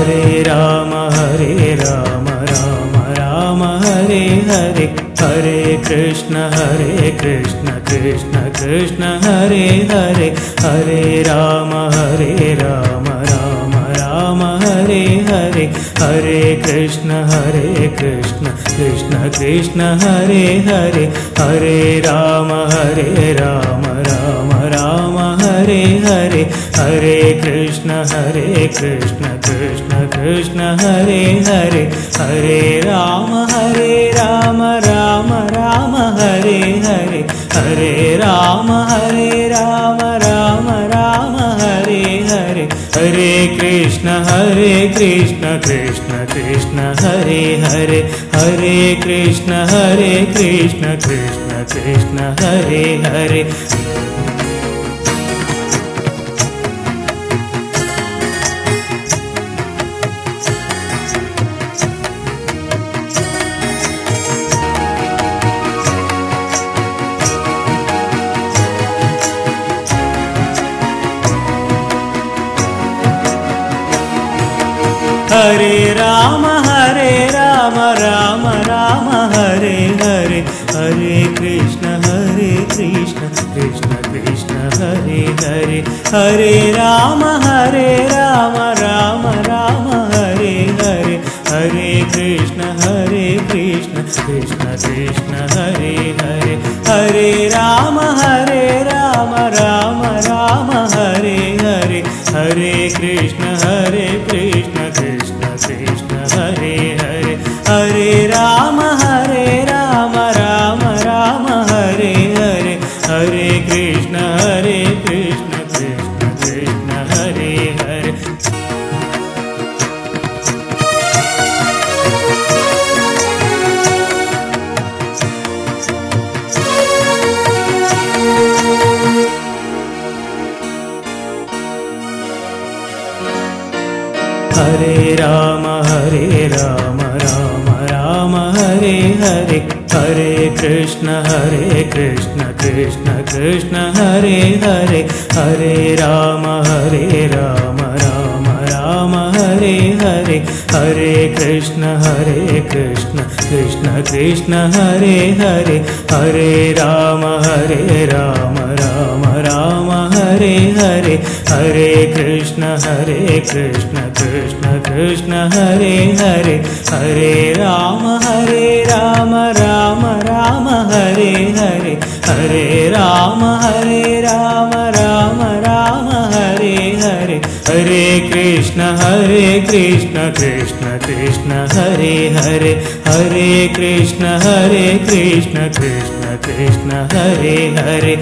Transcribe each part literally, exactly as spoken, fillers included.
Hare Ram Hare Ram Ram Ram Hare Hare Hare Krishna Hare Krishna Krishna Krishna Hare Hare Hare Ram Hare Ram Ram Ram Hare Hare Hare Krishna Hare Krishna Krishna Krishna Hare Hare Hare Ram Hare Ram Ram Ram Hare Hare Hare Krishna Hare Krishna Krishna Krishna Hare Hare Hare Ram Hare Ram Ram Ram Hare Hare Hare Ram Hare Ram Ram Ram Hare Hare Hare Krishna Hare Krishna Krishna Krishna Hare Hare Hare Krishna Hare Krishna Krishna Krishna Hare Hare Hare Ram Hare Ram Ram Ram Hare Hare Hare Krishna Hare Krishna Krishna Krishna Hare Hare Hare Ram Hare Ram Ram Ram Hare Hare Hare Krishna Hare Krishna Krishna Krishna Hare Hare Hare Ram Hare Ram Ram Ram Hare Hare Hare Krishna Hare Krishna Krishna Krishna Hare Hare Hare Ram Hare Ram Ram Ram Hare Hare Hare Krishna Hare Krishna Krishna Krishna Hare Hare Hare Ram Hare Ram Ram Ram Hare Hare Hare Krishna Hare Krishna Krishna Krishna Hare Hare Hare Ram Hare Ram Ram Ram Hare Hare Hare Krishna Hare Krishna Krishna Krishna Hare Hare Hare Ram Hare Ram Ram Ram Hare Hare Hare Krishna Hare Krishna Krishna Krishna Hare Hare Hare Ram Hare Ram Ram Ram Hare Hare Hare Ram Hare Ram Ram Ram Hare Hare Hare Krishna Hare Krishna Krishna Krishna Hare Hare Hare Krishna Hare Krishna Krishna Krishna Hare Hare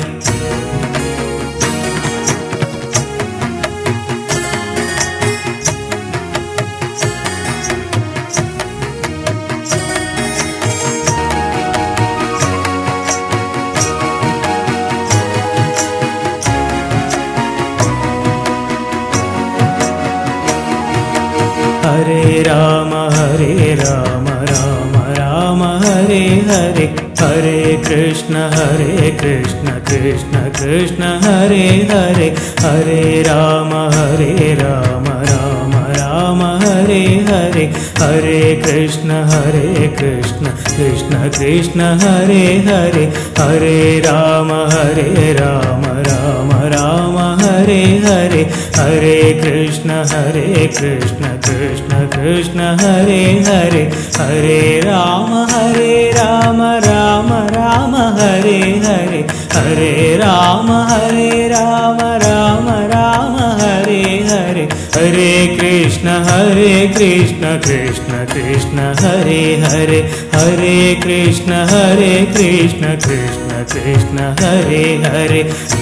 Hare Ram Hare Ram Ram Ram Hare Hare Hare Krishna Hare Krishna Krishna Krishna Hare Hare Hare Ram Hare Ram Ram Ram Hare Hare Hare Krishna Hare Krishna Krishna Krishna Hare Hare Hare Ram Hare Ram Ram Ram Hare Hare Hare Krishna Hare Krishna Krishna Krishna Hare Hare Hare Ram Hare Ram Ram Ram Hare Hare Hare Ram Hare Ram Ram Ram Hare Hare Hare Krishna Hare Krishna Krishna Krishna Hare Hare Hare Krishna Hare Krishna Krishna Krishna Hare Hare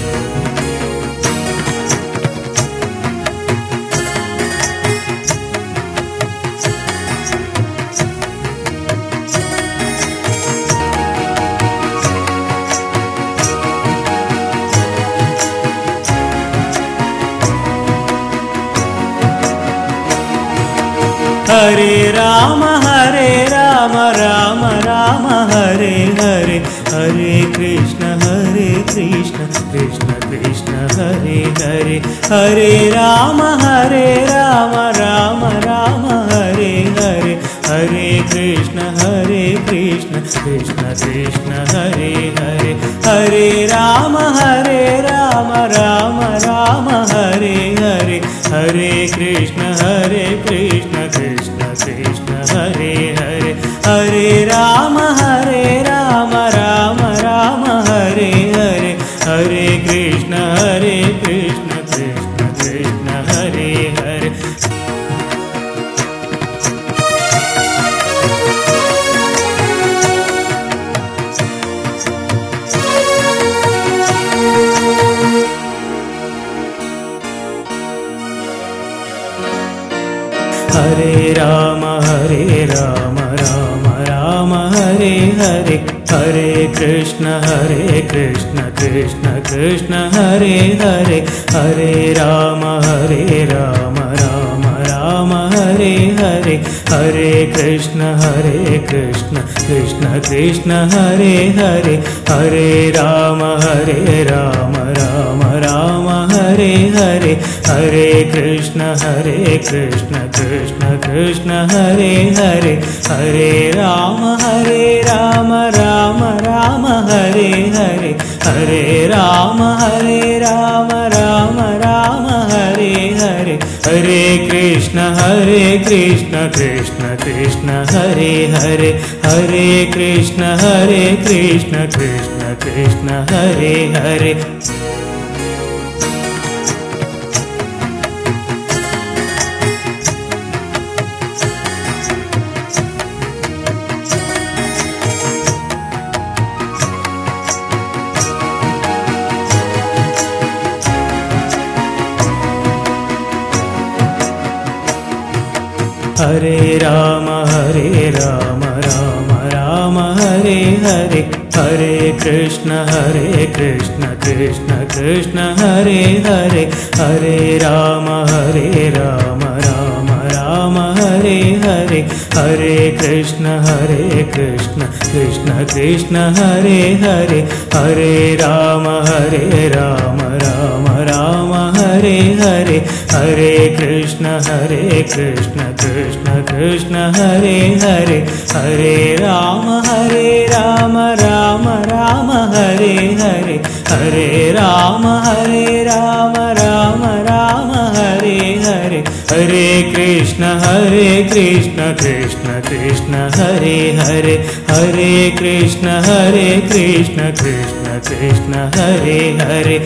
Hare Ram Hare Ram Ram Ram Hare Hare Hare Krishna Hare Hare Krishna Krishna Krishna Hare Hare Hare Rama Hare Rama Rama Rama Hare Hare Hare Krishna Hare Krishna Krishna Krishna Hare Hare Hare Rama Hare Rama Rama Rama Hare Hare Hare Krishna Hare Krishna Krishna Krishna Hare Hare Hare Rama Hare Rama Rama Rama Hare Hare Hare Krishna Hare Krishna Krishna Krishna Hare Hare Hare Rama Hare Rama Rama Rama Hare Hare Hare Krishna Hare Krishna Krishna Krishna Hare Hare Hare Rama Hare Rama Rama Rama Hare Hare Hare Krishna Hare Krishna Krishna Krishna Hare Hare Hare Rama Hare Rama Rama Rama Hare Hare Hare Krishna Hare Krishna Krishna Krishna Hare Hare Hare Rama Hare Rama Rama Rama Hare Hare Hare Rama Hare Rama Rama Rama Hare Hare Hare Krishna Hare Krishna Krishna Krishna Hare Hare Hare Krishna Hare Krishna Krishna Krishna Hare Hare Hare Rama Hare Rama Rama Rama Hare Hare Hare Krishna Hare Krishna Krishna Krishna Hare Hare Hare Rama Hare Rama Rama Rama Hare Hare Hare Krishna Hare Krishna Krishna Krishna Hare Hare Hare Rama Hare Rama Rama Rama Hare Hare Hare Krishna Hare Krishna Krishna Krishna Hare Hare Hare Rama Hare Rama Rama Rama Hare Hare Hare Rama Hare Rama Rama Rama Hare Hare Hare Krishna Hare Krishna Krishna Krishna Hare Hare Hare Krishna Hare Krishna Krishna Krishna Hare Hare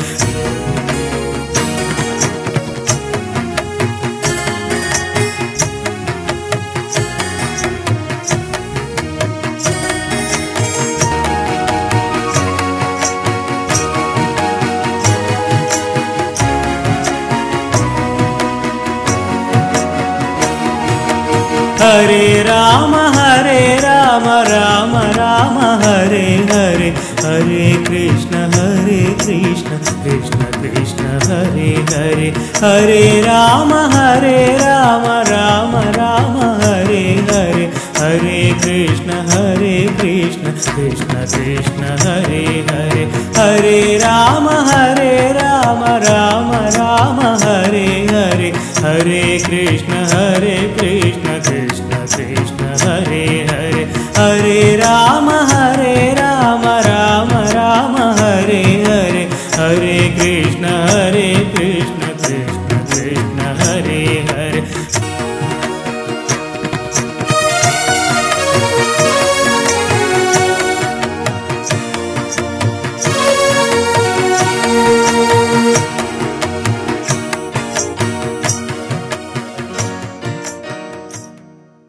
Hare Rama Hare Rama Rama Rama Hare Hare Hare Krishna Hare Krishna Krishna Krishna Hare Hare Hare Rama Hare Rama Rama Rama Hare Hare Hare Krishna Hare Krishna Krishna Krishna Hare Hare Hare Rama Hare Rama Rama Rama Hare Hare Hare Krishna Hare Krishna Krishna Krishna Hare Hare Hare Rama